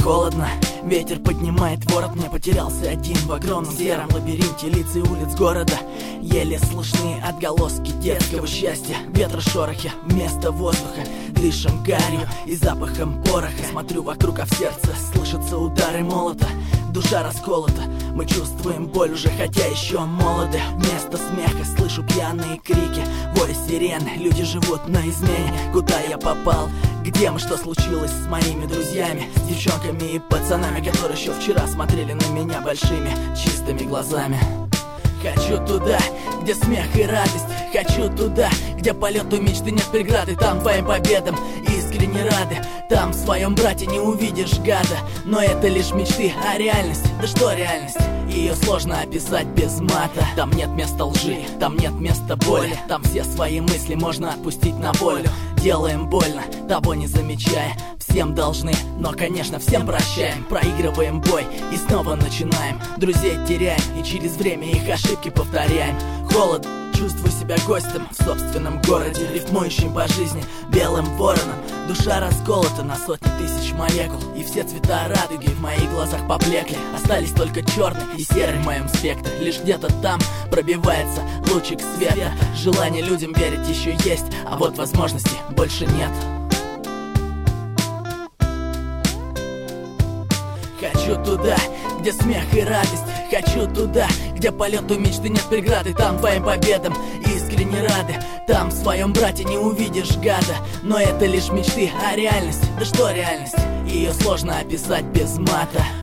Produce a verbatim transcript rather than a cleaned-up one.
холодно, ветер поднимает ворот. Мне потерялся один в огромном сером лабиринте лиц и улиц города. Еле слышны отголоски детского счастья. Ветра шорохи вместо воздуха. Дышим гарью и запахом пороха. Смотрю вокруг, а в сердце слышатся удары молота. Душа расколота, мы чувствуем боль уже, хотя еще молоды. Вместо смеха слышу пьяные крики, вой сирен, люди живут на измене. Куда я попал? Где мы? Что случилось с моими друзьями? С девчонками и пацанами, которые еще вчера смотрели на меня большими чистыми глазами. Хочу туда, где смех и радость. Хочу туда, где полету мечты нет преграды. Там твоим победам искренне рады. Там в своем брате не увидишь гада. Но это лишь мечты, а реальность? Да что реальность? Ее сложно описать без мата. Там нет места лжи, там нет места боли. Там все свои мысли можно отпустить на волю. Делаем больно, того не замечая. Всем должны, но, конечно, всем прощаем. Проигрываем бой и снова начинаем. Друзей теряем и через время их ошибки повторяем. Холод, чувствую себя гостем в собственном городе, рифмующим по жизни белым вороном. Душа расколота на сотни тысяч молекул, и все цвета радуги в моих глазах поблекли. Остались только черный и серый в моем спектре. Лишь где-то там пробивается лучик света. Желание людям верить еще есть, а вот возможностей больше нет. Хочу туда, где смех и радость. Хочу туда, где полету мечты нет преграды. Там твоим победам искренне рады. Там в своем брате не увидишь гада. Но это лишь мечты, а реальность? Да что реальность? Ее сложно описать без мата.